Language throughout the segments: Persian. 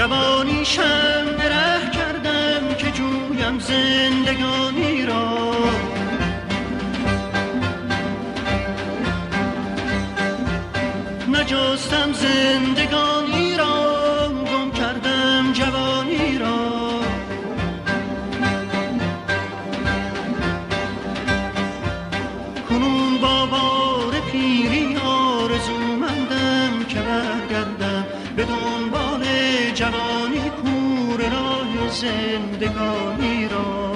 جوانی شم ره کردم که جویم زندگانی را، نجستم زندگانی را، گم کردم جوانی را. کنون با بار پیری آرزومندم که برگردم به دنبال جوانی کور راه زندگانی را.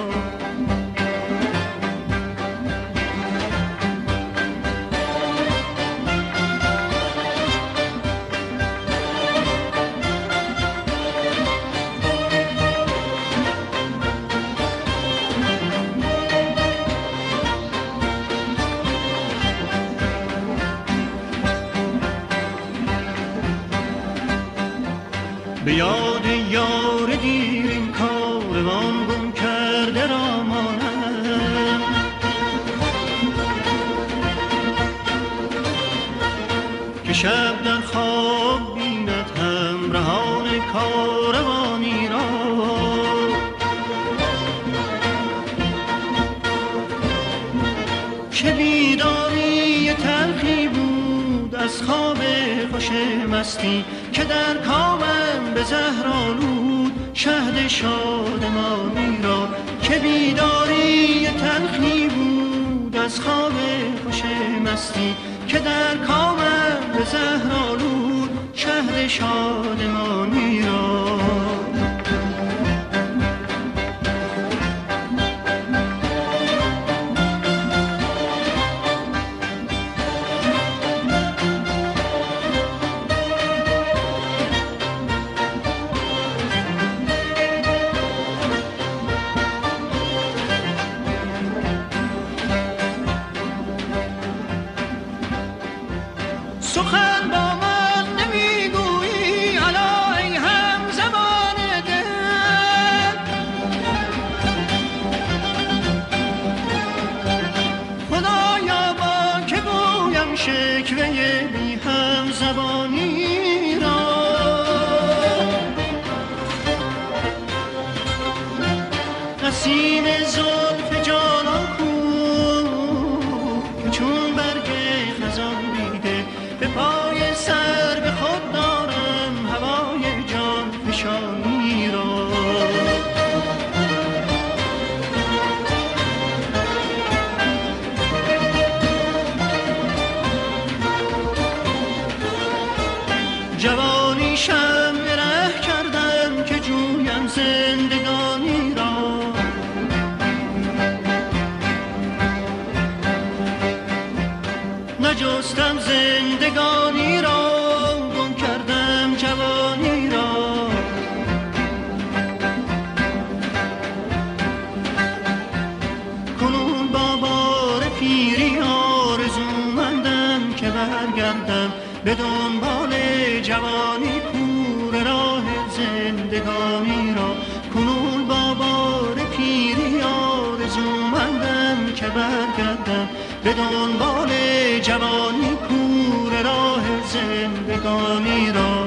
به یاد یار دیر این کاروان گم کرده را مانم، که شب در خواب بیند همراهان کاروانی را. چه بیداری تلخی بود از خواب خوش مستی، که در کامم به زهر آلود شهد شادمانی را. که بیداری تلخی بود از خواب خوش مستی، که در کامم به زهر آلود شهد شادمانی را. سخن با من نمیگویی الا ای هم زبان دل، خدایا با که گویم شکوه بی هم زبانی را. نسیم زلف جانان کو که چون برگ خزان دیده، به پای سر به خود دارم هوای جان فشانی را. جوانی شم ره کردم که جویم زندگانی را، نجستم زندگانی را، گم کردم جوانی را. کنون با بار پیری آرزومندم که برگردم به دنبال جوانی کور راه زندگانی را. کنون با بار پیری آرزومندم که برگردم به دنبال جوانی کور راه زندگانی را.